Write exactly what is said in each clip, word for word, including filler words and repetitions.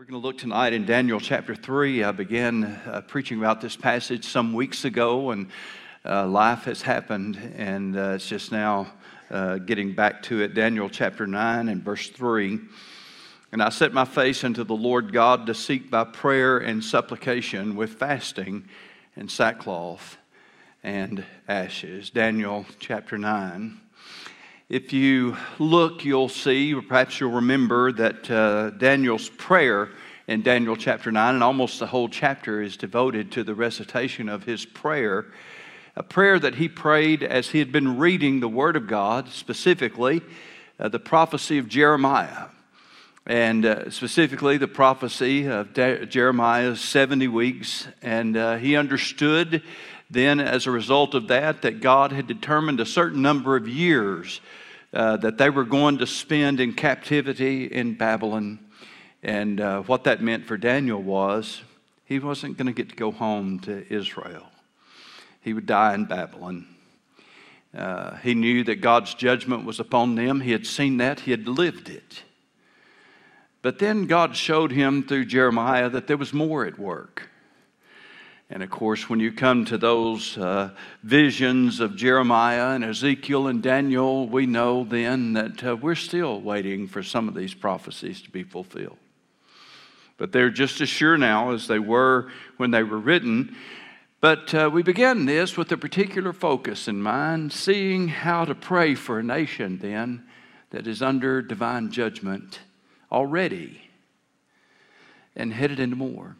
We're going to look tonight in Daniel chapter three. I began uh, preaching about this passage some weeks ago, and uh, life has happened, and uh, it's just now uh, getting back to it. Daniel chapter nine and verse three. And I set my face unto the Lord God to seek by prayer and supplication with fasting and sackcloth and ashes. Daniel chapter nine. If you look, you'll see, or perhaps you'll remember, that uh, Daniel's prayer in Daniel chapter nine, and almost the whole chapter is devoted to the recitation of his prayer, a prayer that he prayed as he had been reading the Word of God, specifically uh, the prophecy of Jeremiah, and uh, specifically the prophecy of De- Jeremiah's seventy weeks, and uh, he understood then, as a result of that, that God had determined a certain number of years uh, that they were going to spend in captivity in Babylon. And uh, what that meant for Daniel was he wasn't going to get to go home to Israel. He would die in Babylon. Uh, he knew that God's judgment was upon them. He had seen that. He had lived it. But then God showed him through Jeremiah that there was more at work. And of course, when you come to those uh, visions of Jeremiah and Ezekiel and Daniel, we know then that uh, we're still waiting for some of these prophecies to be fulfilled. But they're just as sure now as they were when they were written. But uh, we began this with a particular focus in mind, seeing how to pray for a nation then that is under divine judgment already and headed into more.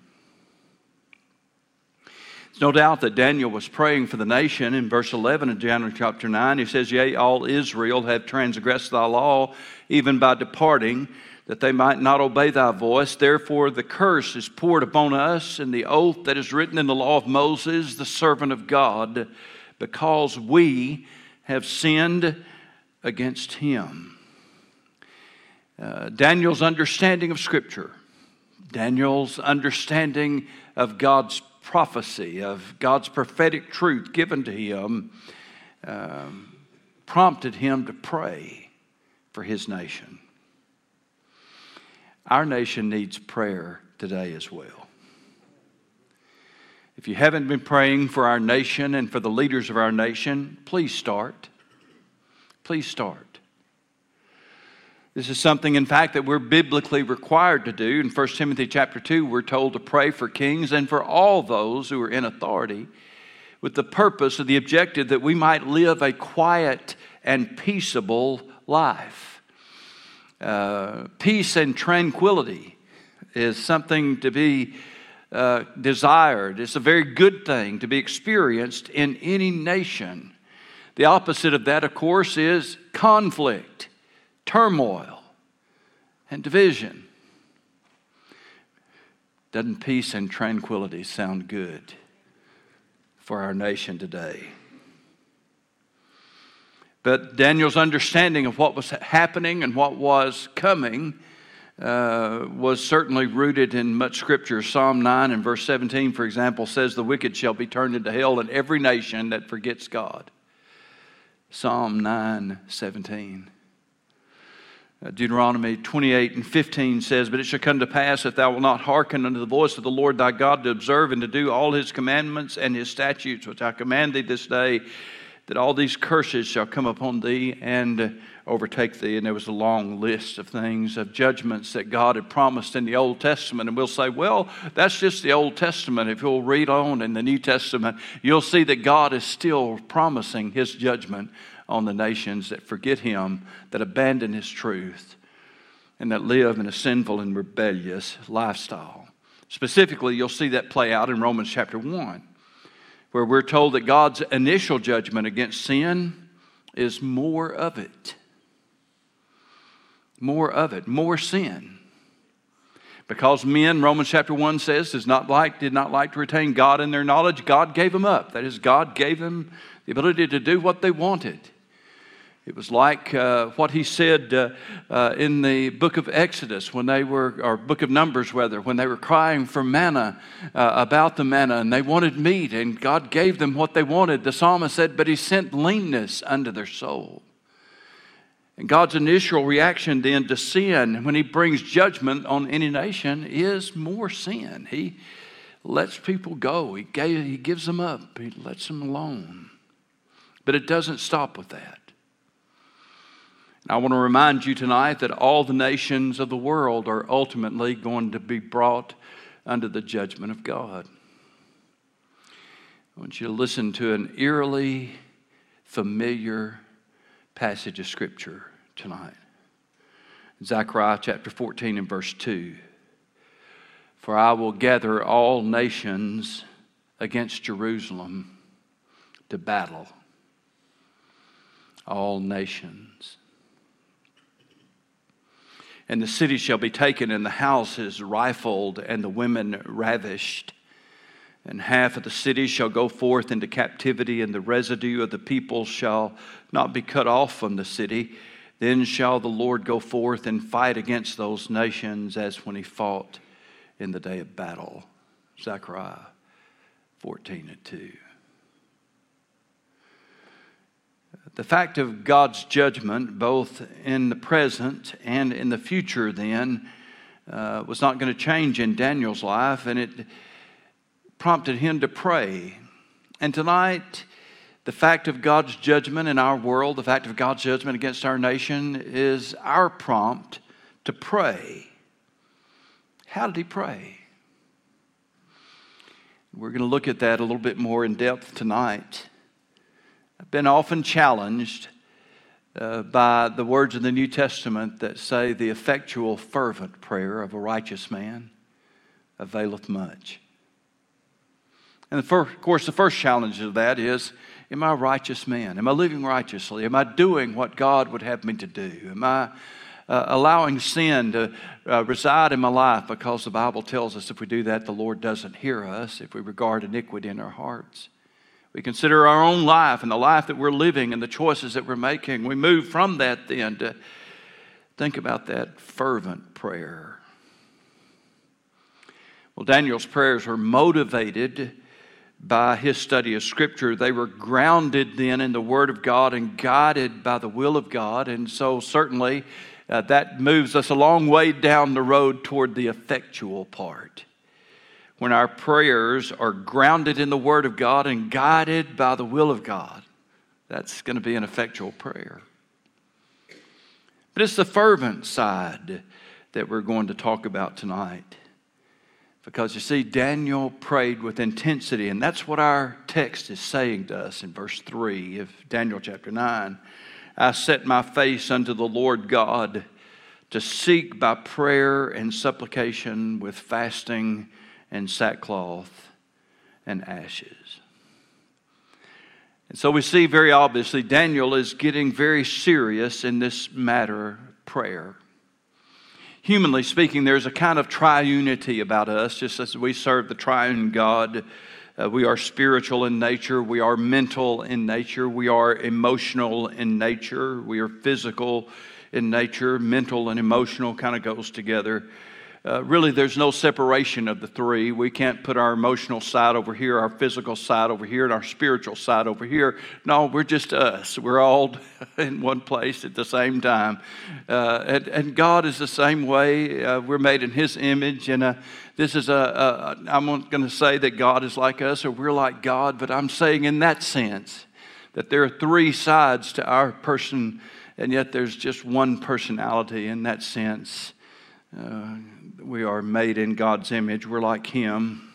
No doubt that Daniel was praying for the nation. In verse eleven of Daniel chapter nine, he says, Yea, all Israel have transgressed thy law, even by departing, that they might not obey thy voice. Therefore the curse is poured upon us, and the oath that is written in the law of Moses, the servant of God, because we have sinned against him. Uh, Daniel's understanding of Scripture, Daniel's understanding of God's prophecy, of God's prophetic truth given to him, um, prompted him to pray for his nation. Our nation needs prayer today as well. If you haven't been praying for our nation and for the leaders of our nation, please start. Please start. This is something, in fact, that we're biblically required to do. In First Timothy chapter two, we're told to pray for kings and for all those who are in authority with the purpose or the objective that we might live a quiet and peaceable life. Uh, peace and tranquility is something to be uh, desired. It's a very good thing to be experienced in any nation. The opposite of that, of course, is conflict, turmoil, and division. Doesn't peace and tranquility sound good for our nation today? But Daniel's understanding of what was happening and what was coming uh, was certainly rooted in much Scripture. Psalm nine and verse seventeen, for example, says, The wicked shall be turned into hell in every nation that forgets God. Psalm nine seventeen. Deuteronomy twenty-eight and fifteen says, But it shall come to pass, if thou wilt not hearken unto the voice of the Lord thy God, to observe and to do all his commandments and his statutes, which I command thee this day, that all these curses shall come upon thee and overtake thee. And there was a long list of things, of judgments that God had promised in the Old Testament. And we'll say, well, that's just the Old Testament. If you'll read on in the New Testament, you'll see that God is still promising his judgment on the nations that forget him, that abandon his truth, and that live in a sinful and rebellious lifestyle. Specifically, you'll see that play out in Romans chapter one, where we're told that God's initial judgment against sin is more of it. More of it, more sin. Because men, Romans chapter one says, does not like, did not like to retain God in their knowledge, God gave them up. That is, God gave them the ability to do what they wanted. It was like uh, what he said uh, uh, in the book of Exodus when they were, or book of Numbers rather, when they were crying for manna, uh, about the manna, and they wanted meat, and God gave them what they wanted. The psalmist said, but he sent leanness unto their soul. And God's initial reaction then to sin, when he brings judgment on any nation, is more sin. He lets people go. He, gave, he gives them up. He lets them alone. But it doesn't stop with that. And I want to remind you tonight that all the nations of the world are ultimately going to be brought under the judgment of God. I want you to listen to an eerily familiar passage of Scripture tonight. Zechariah chapter fourteen and verse two. For I will gather all nations against Jerusalem to battle. All nations. And the city shall be taken, and the houses rifled, and the women ravished. And half of the city shall go forth into captivity, and the residue of the people shall not be cut off from the city. Then shall the Lord go forth and fight against those nations as when he fought in the day of battle. Zechariah fourteen and two. The fact of God's judgment, both in the present and in the future then, uh, was not going to change in Daniel's life, and it prompted him to pray. And tonight, the fact of God's judgment in our world, the fact of God's judgment against our nation, is our prompt to pray. How did he pray? We're going to look at that a little bit more in depth tonight. I've been often challenged uh, by the words of the New Testament that say the effectual, fervent prayer of a righteous man availeth much. And the first, of course, the first challenge of that is, am I a righteous man? Am I living righteously? Am I doing what God would have me to do? Am I uh, allowing sin to uh, reside in my life? Because the Bible tells us if we do that, the Lord doesn't hear us, if we regard iniquity in our hearts. We consider our own life and the life that we're living and the choices that we're making. We move from that then to think about that fervent prayer. Well, Daniel's prayers were motivated by his study of Scripture. They were grounded then in the Word of God and guided by the will of God. And so certainly uh, that moves us a long way down the road toward the effectual part. When our prayers are grounded in the Word of God and guided by the will of God, that's going to be an effectual prayer. But it's the fervent side that we're going to talk about tonight. Because you see, Daniel prayed with intensity, and that's what our text is saying to us in verse three of Daniel chapter nine. I set my face unto the Lord God to seek by prayer and supplication with fasting and sackcloth and ashes. And so we see very obviously Daniel is getting very serious in this matter of prayer. Humanly speaking, there's a kind of triunity about us, just as we serve the triune God. Uh, we are spiritual in nature, we are mental in nature, we are emotional in nature, we are physical in nature. Mental and emotional kind of goes together. Uh, really, there's no separation of the three. We can't put our emotional side over here, our physical side over here, and our spiritual side over here. No, we're just us. We're all in one place at the same time. Uh, and, and God is the same way. Uh, we're made in His image. And uh, this is a, a, I'm not going to say that God is like us or we're like God, but I'm saying in that sense that there are three sides to our person, and yet there's just one personality in that sense. Uh, we are made in God's image. We're like Him.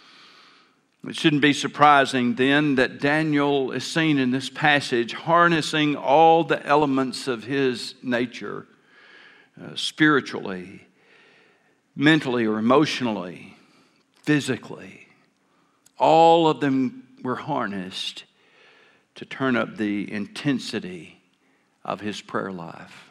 It shouldn't be surprising then that Daniel is seen in this passage harnessing all the elements of his nature, uh, spiritually, mentally or emotionally, physically. All of them were harnessed to turn up the intensity of his prayer life.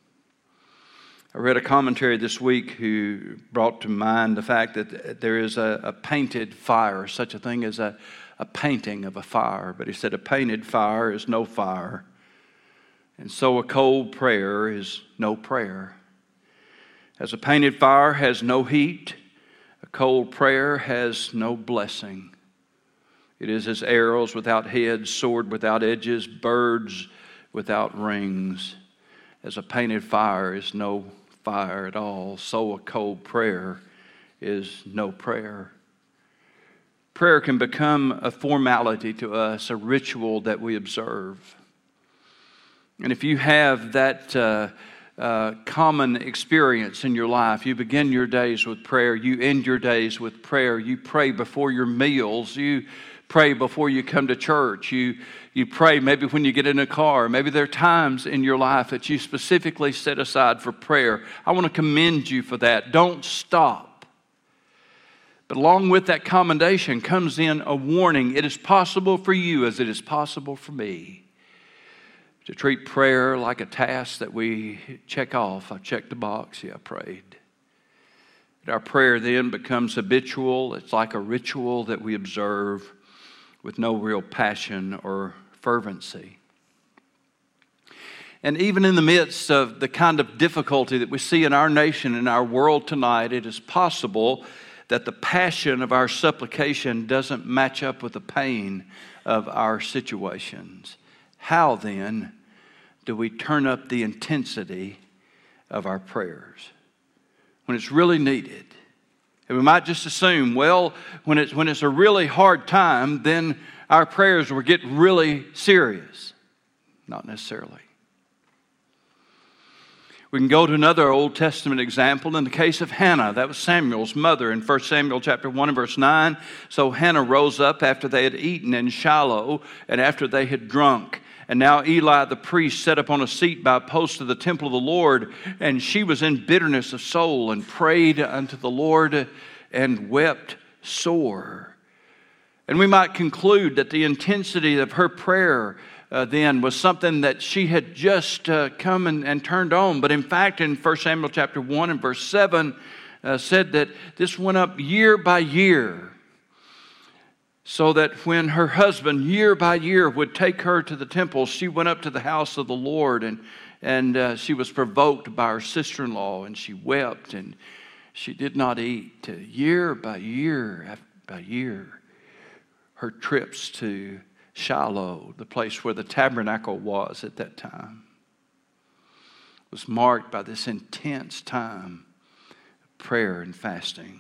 I read a commentary this week who brought to mind the fact that there is a, a painted fire, such a thing as a, a painting of a fire. But he said a painted fire is no fire. And so a cold prayer is no prayer. As a painted fire has no heat, a cold prayer has no blessing. It is as arrows without heads, sword without edges, birds without rings. as a painted fire is no fire at all, so a cold prayer is no prayer. Prayer can become a formality to us, a ritual that we observe. And if you have that uh, uh, common experience in your life, you begin your days with prayer, you end your days with prayer, you pray before your meals, you pray before you come to church, you, you pray maybe when you get in a car, maybe there are times in your life that you specifically set aside for prayer. I want to commend you for that. Don't stop. But along with that commendation comes in a warning. It is possible for you as it is possible for me to treat prayer like a task that we check off. I checked the box. Yeah, I prayed. Our prayer then becomes habitual. It's like a ritual that we observe with no real passion or fervency. And even in the midst of the kind of difficulty that we see in our nation and our world tonight, it is possible that the passion of our supplication doesn't match up with the pain of our situations. How then do we turn up the intensity of our prayers when it's really needed? And we might just assume, well, when it's, when it's a really hard time, then our prayers will get really serious. Not necessarily. We can go to another Old Testament example in the case of Hannah. That was Samuel's mother in First Samuel chapter one and verse nine. So Hannah rose up after they had eaten in Shiloh and after they had drunk. And now Eli the priest sat upon a seat by a post of the temple of the Lord, and she was in bitterness of soul and prayed unto the Lord and wept sore. And we might conclude that the intensity of her prayer uh, then was something that she had just uh, come and, and turned on. But in fact, in First Samuel chapter one and verse seven, uh, said that this went up year by year. So that when her husband, year by year, would take her to the temple, she went up to the house of the Lord, and, and uh, she was provoked by her sister-in-law, and she wept, and she did not eat. Uh, year by year after by year, her trips to Shiloh, the place where the tabernacle was at that time, was marked by this intense time of prayer and fasting.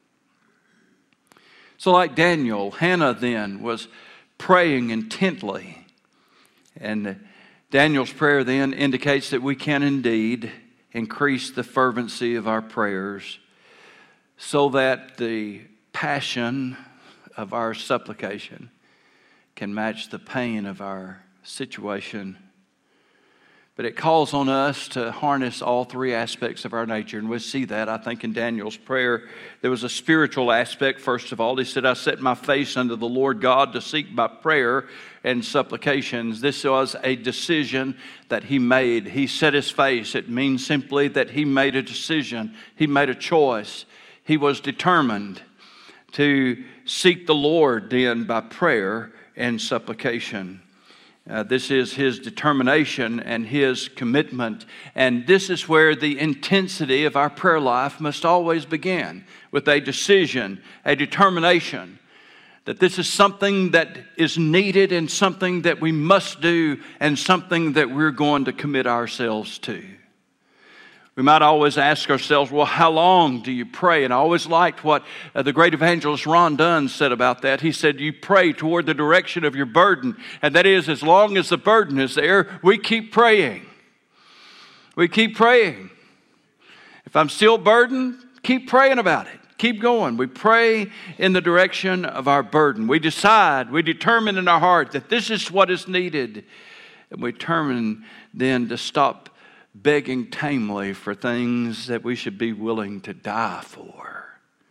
So like Daniel, Hannah then was praying intently. And Daniel's prayer then indicates that we can indeed increase the fervency of our prayers so that the passion of our supplication can match the pain of our situation. But it calls on us to harness all three aspects of our nature. And we see that, I think, in Daniel's prayer. There was a spiritual aspect, first of all. He said, I set my face unto the Lord God to seek by prayer and supplications. This was a decision that he made. He set his face. It means simply that he made a decision. He made a choice. He was determined to seek the Lord then by prayer and supplication. Uh, this is his determination and his commitment. And this is where the intensity of our prayer life must always begin, with a decision, a determination that this is something that is needed and something that we must do and something that we're going to commit ourselves to. We might always ask ourselves, well, how long do you pray? And I always liked what uh, the great evangelist Ron Dunn said about that. He said, you pray toward the direction of your burden. And that is, as long as the burden is there, we keep praying. We keep praying. If I'm still burdened, keep praying about it. Keep going. We pray in the direction of our burden. We decide, we determine in our heart that this is what is needed. And we determine then to stop begging tamely for things that we should be willing to die for.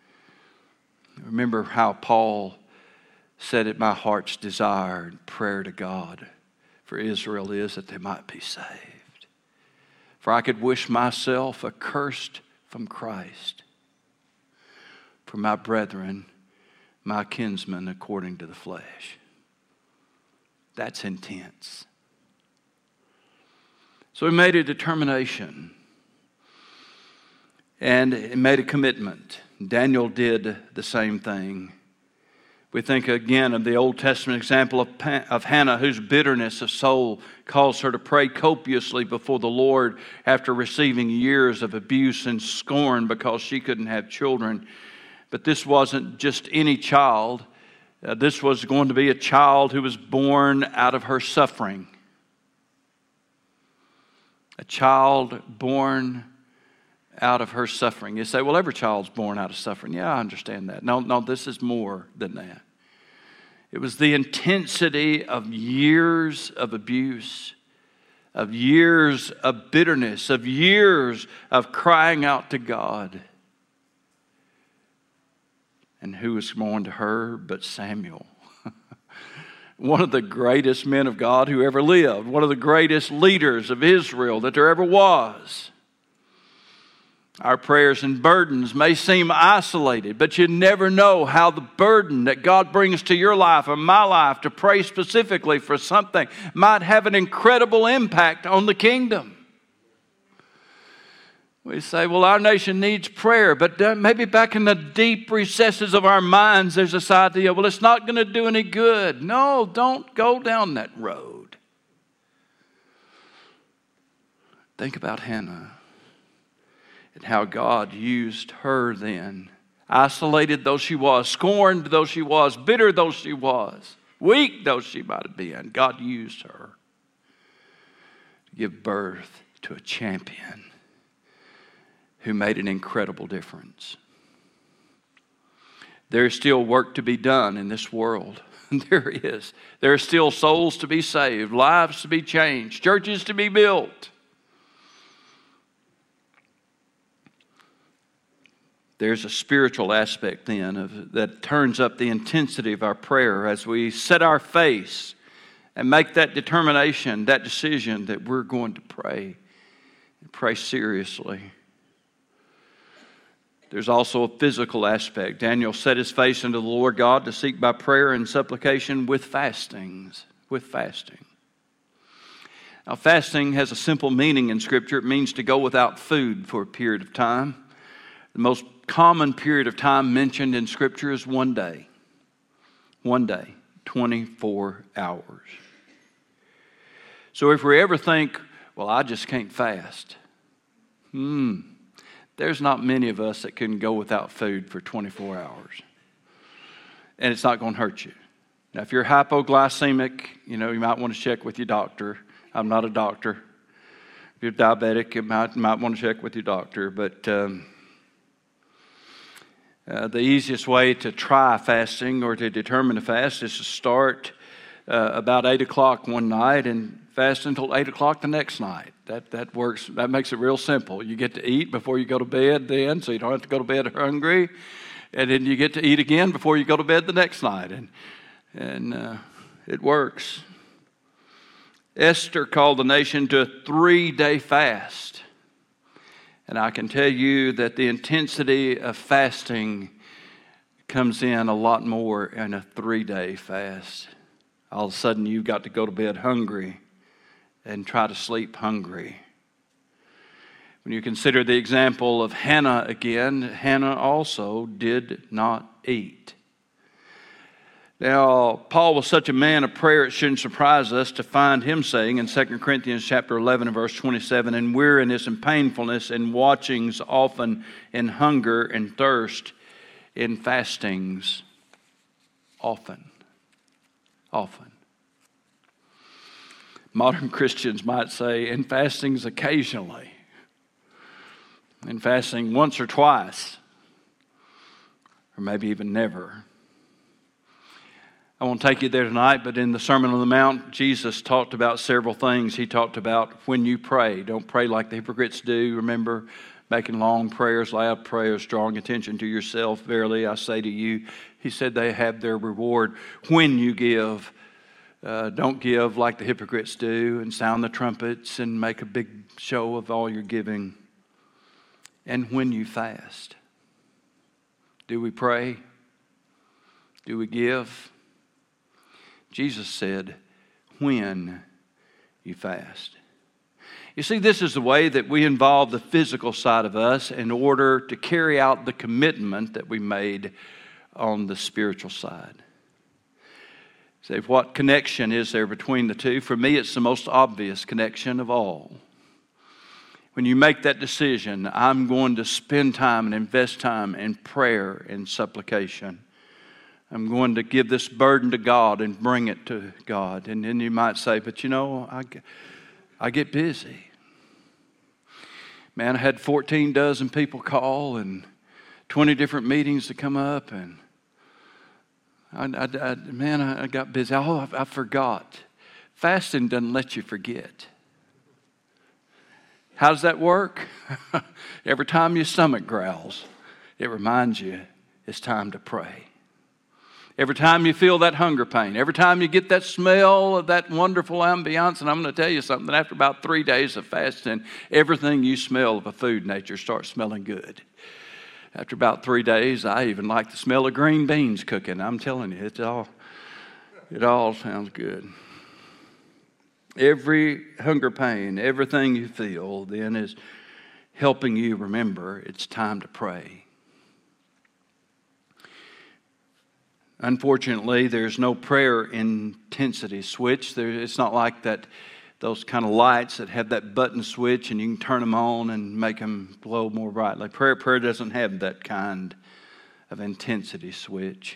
Remember how Paul said it, my heart's desire and prayer to God for Israel is that they might be saved. For I could wish myself accursed from Christ, for my brethren, my kinsmen according to the flesh. That's intense. So he made a determination and he made a commitment. Daniel did the same thing. We think again of the Old Testament example of, of Hannah, whose bitterness of soul caused her to pray copiously before the Lord after receiving years of abuse and scorn because she couldn't have children. But this wasn't just any child. Uh, this was going to be a child who was born out of her suffering. A child born out of her suffering. You say, well, every child's born out of suffering. Yeah, I understand that. No, no, this is more than that. It was the intensity of years of abuse, of years of bitterness, of years of crying out to God. And who was born to her but Samuel? One of the greatest men of God who ever lived, one of the greatest leaders of Israel that there ever was. Our prayers and burdens may seem isolated, but you never know how the burden that God brings to your life or my life to pray specifically for something might have an incredible impact on the kingdom. We say, well, our nation needs prayer, but maybe back in the deep recesses of our minds, there's this idea, well, it's not going to do any good. No, don't go down that road. Think about Hannah and how God used her then. Isolated though she was, scorned though she was, bitter though she was, weak though she might have been, God used her to give birth to a champion who made an incredible difference. There is still work to be done in this world. There is. There are still souls to be saved, lives to be changed, churches to be built. There's a spiritual aspect then of, that turns up the intensity of our prayer as we set our face and make that determination, that decision that we're going to pray and pray seriously. There's also a physical aspect. Daniel set his face unto the Lord God to seek by prayer and supplication with fastings, with fasting. Now, fasting has a simple meaning in Scripture. It means to go without food for a period of time. The most common period of time mentioned in Scripture is one day. One day, twenty-four hours. So if we ever think, well, I just can't fast. Hmm. There's not many of us that can go without food for twenty-four hours. And it's not going to hurt you. Now, if you're hypoglycemic, you know, you might want to check with your doctor. I'm not a doctor. If you're diabetic, you might, might want to check with your doctor. But um, uh, the easiest way to try fasting or to determine to fast is to start uh, about eight o'clock one night and fast until eight o'clock the next night. That that works. That makes it real simple. You get to eat before you go to bed then, so you don't have to go to bed hungry. And then you get to eat again before you go to bed the next night. And, and uh, it works. Esther called the nation to a three-day fast. And I can tell you that the intensity of fasting comes in a lot more in a three-day fast. All of a sudden you've got to go to bed hungry and try to sleep hungry. When you consider the example of Hannah again, Hannah also did not eat. Now, Paul was such a man of prayer, it shouldn't surprise us to find him saying in Second Corinthians chapter eleven and verse twenty-seven, in weariness and painfulness and watchings often, in hunger and thirst, in fastings often. Often. Modern Christians might say, in fastings occasionally. In fasting once or twice. Or maybe even never. I won't take you there tonight, but in the Sermon on the Mount, Jesus talked about several things. He talked about when you pray. Don't pray like the hypocrites do. Remember, making long prayers, loud prayers, drawing attention to yourself. Verily, I say to you, he said they have their reward when you give. Uh, don't give like the hypocrites do and sound the trumpets and make a big show of all your giving. And when you fast. Do we pray? Do we give? Jesus said, when you fast. You see, this is the way that we involve the physical side of us in order to carry out the commitment that we made on the spiritual side. Say, what connection is there between the two? For me, it's the most obvious connection of all. When you make that decision, I'm going to spend time and invest time in prayer and supplication. I'm going to give this burden to God and bring it to God. And then you might say, but you know, I, I get busy. Man, I had fourteen dozen people call and twenty different meetings to come up, and I, I, I, man, I got busy. Oh, I, I forgot. Fasting doesn't let you forget. How does that work? Every time your stomach growls, it reminds you it's time to pray. Every time you feel that hunger pain, every time you get that smell of that wonderful ambiance, and I'm going to tell you something, after about three days of fasting, everything you smell of a food nature starts smelling good. After about three days, I even like the smell of green beans cooking. I'm telling you, it's all, it all sounds good. Every hunger pain, everything you feel then is helping you remember it's time to pray. Unfortunately, there's no prayer intensity switch. There, it's not like that. Those kind of lights that have that button switch and you can turn them on and make them glow more brightly. Prayer, prayer doesn't have that kind of intensity switch.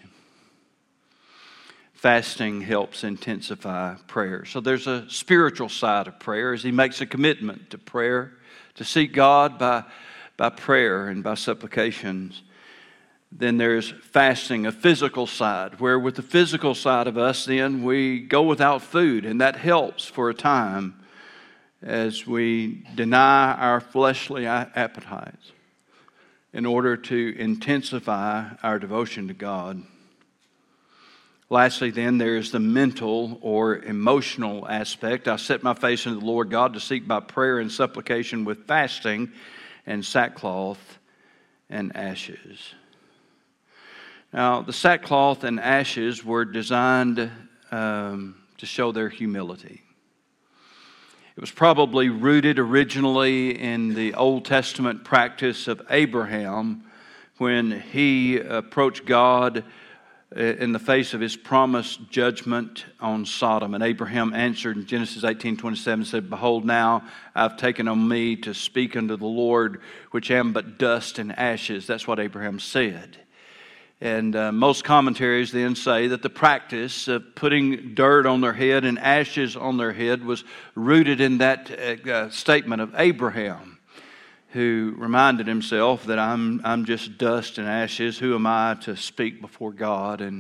Fasting helps intensify prayer. So there's a spiritual side of prayer as he makes a commitment to prayer, to seek God by, by prayer and by supplications. Then there's fasting, a physical side, where with the physical side of us, then we go without food, and that helps for a time as we deny our fleshly appetites in order to intensify our devotion to God. Lastly, then, there's the mental or emotional aspect. I set my face into the Lord God to seek by prayer and supplication with fasting and sackcloth and ashes. Now, the sackcloth and ashes were designed um, to show their humility. It was probably rooted originally in the Old Testament practice of Abraham when he approached God in the face of his promised judgment on Sodom. And Abraham answered in Genesis eighteen twenty-seven, said, "Behold, now I've taken on me to speak unto the Lord, which am but dust and ashes." That's what Abraham said. And uh, most commentaries then say that the practice of putting dirt on their head and ashes on their head was rooted in that uh, statement of Abraham, who reminded himself that I'm, I'm just dust and ashes. Who am I to speak before God? And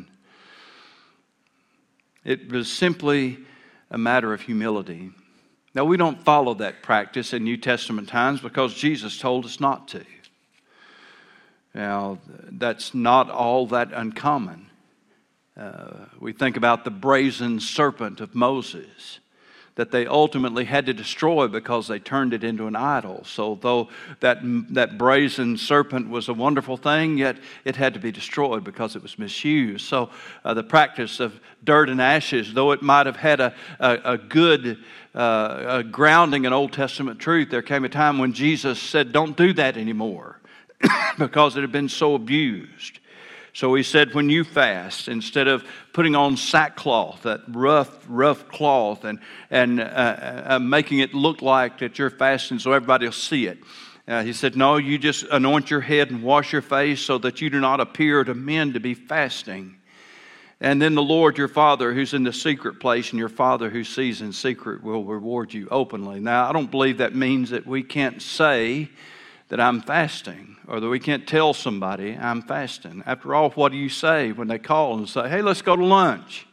it was simply a matter of humility. Now, we don't follow that practice in New Testament times because Jesus told us not to. Now, that's not all that uncommon. Uh, we think about the brazen serpent of Moses that they ultimately had to destroy because they turned it into an idol. So though that, that brazen serpent was a wonderful thing, yet it had to be destroyed because it was misused. So uh, the practice of dirt and ashes, though it might have had a, a, a good uh, a grounding in Old Testament truth, there came a time when Jesus said, don't do that anymore. Because it had been so abused. So he said, when you fast, instead of putting on sackcloth, that rough, rough cloth, and, and uh, uh, making it look like that you're fasting so everybody will see it, uh, he said, no, you just anoint your head and wash your face so that you do not appear to men to be fasting. And then the Lord your Father who's in the secret place and your Father who sees in secret will reward you openly. Now, I don't believe that means that we can't say that I'm fasting, or that we can't tell somebody I'm fasting. After all, what do you say when they call and say, hey, let's go to lunch?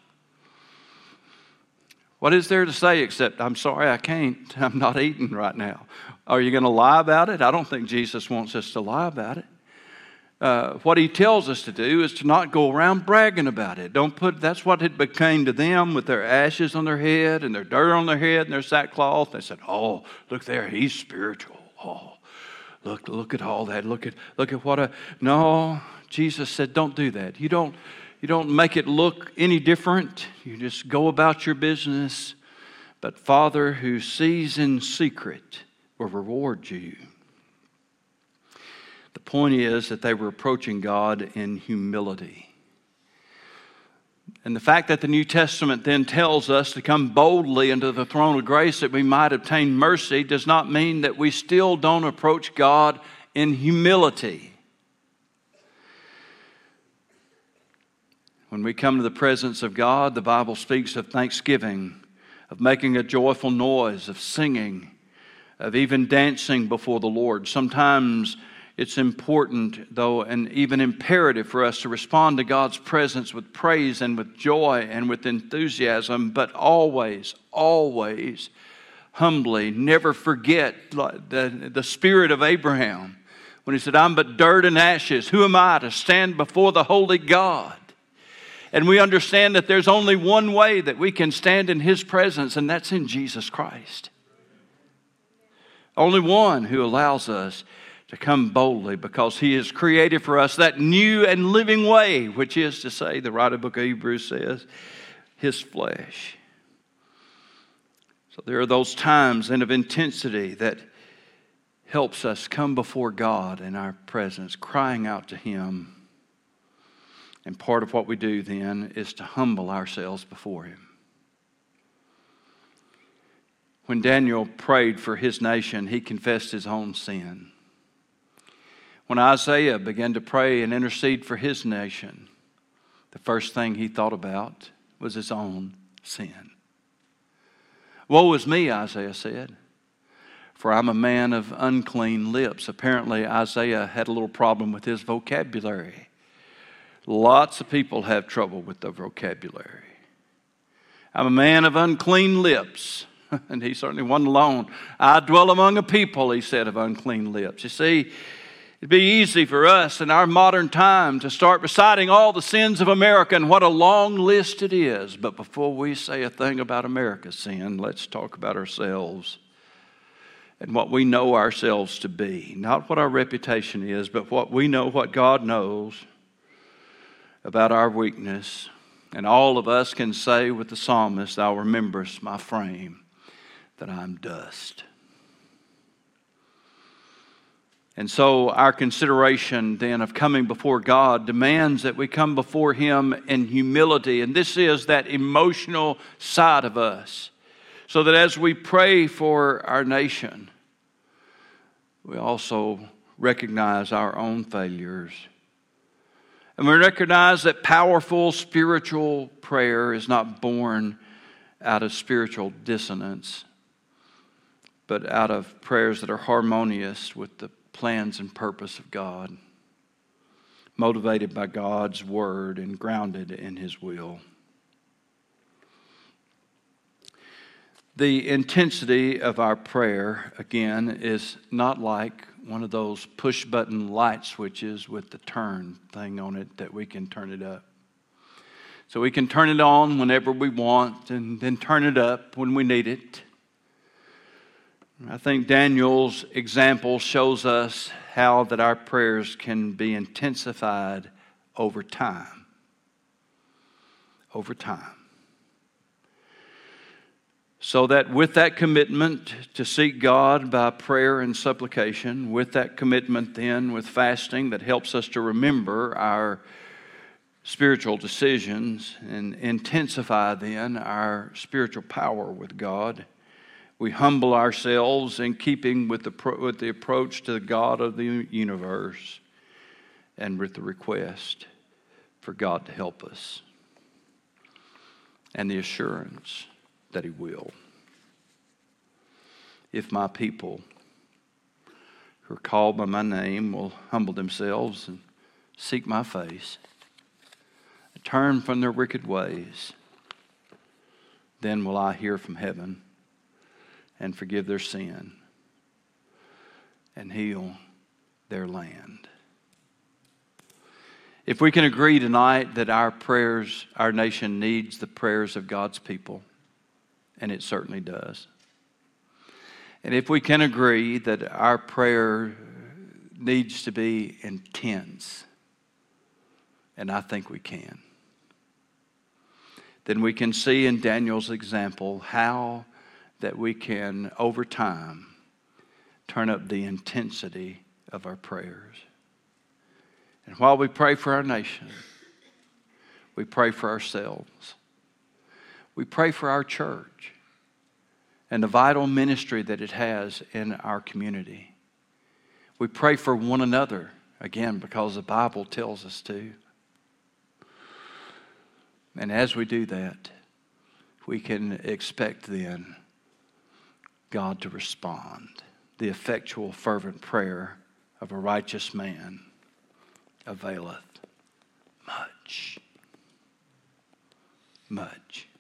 What is there to say except, I'm sorry, I can't. I'm not eating right now. Are you going to lie about it? I don't think Jesus wants us to lie about it. Uh, what he tells us to do is to not go around bragging about it. Don't put. That's what it became to them with their ashes on their head and their dirt on their head and their sackcloth. They said, oh, look there, he's spiritual. Oh. Look, look at all that. Look at, look at what a, no, Jesus said, don't do that. You don't, you don't make it look any different. You just go about your business. But Father who sees in secret will reward you. The point is that they were approaching God in humility. And the fact that the New Testament then tells us to come boldly into the throne of grace that we might obtain mercy does not mean that we still don't approach God in humility. When we come to the presence of God, the Bible speaks of thanksgiving, of making a joyful noise, of singing, of even dancing before the Lord. Sometimes it's important, though, and even imperative for us to respond to God's presence with praise and with joy and with enthusiasm, but always, always humbly. Never forget the, the spirit of Abraham when he said, I'm but dirt and ashes. Who am I to stand before the holy God? And we understand that there's only one way that we can stand in His presence, and that's in Jesus Christ. Only one who allows us to come boldly, because He has created for us that new and living way, which is to say, the writer of the book of Hebrews says, His flesh. So there are those times and of intensity that helps us come before God in our presence, crying out to Him. And part of what we do then is to humble ourselves before Him. When Daniel prayed for his nation, he confessed his own sin. When Isaiah began to pray and intercede for his nation, the first thing he thought about was his own sin. Woe is me, Isaiah said, for I'm a man of unclean lips. Apparently, Isaiah had a little problem with his vocabulary. Lots of people have trouble with their vocabulary. I'm a man of unclean lips. And he certainly wasn't alone. I dwell among a people, he said, of unclean lips. You see, it'd be easy for us in our modern time to start reciting all the sins of America, and what a long list it is. But before we say a thing about America's sin, let's talk about ourselves and what we know ourselves to be. Not what our reputation is, but what we know, what God knows about our weakness. And all of us can say with the psalmist, Thou rememberest my frame, that I'm dust. And so our consideration then of coming before God demands that we come before Him in humility. And this is that emotional side of us. So that as we pray for our nation, we also recognize our own failures. And we recognize that powerful spiritual prayer is not born out of spiritual dissonance, but out of prayers that are harmonious with the plans and purpose of God, motivated by God's Word and grounded in His will. The intensity of our prayer, again, is not like one of those push-button light switches with the turn thing on it that we can turn it up. So we can turn it on whenever we want and then turn it up when we need it. I think Daniel's example shows us how that our prayers can be intensified over time. Over time. So that with that commitment to seek God by prayer and supplication, with that commitment then with fasting that helps us to remember our spiritual decisions and intensify then our spiritual power with God, we humble ourselves in keeping with the, with the approach to the God of the universe and with the request for God to help us and the assurance that He will. If my people who are called by my name will humble themselves and seek my face, turn from their wicked ways, then will I hear from heaven and forgive their sin and heal their land. If we can agree tonight that our prayers, our nation needs the prayers of God's people, and it certainly does. And if we can agree that our prayer needs to be intense, and I think we can, then we can see in Daniel's example how that we can, over time, turn up the intensity of our prayers. And while we pray for our nation, We pray for ourselves. We pray for our church and the vital ministry that it has in our community. We pray for one another, again, because the Bible tells us to. And as we do that, we can expect then God to respond. The effectual, fervent prayer of a righteous man availeth much. Much.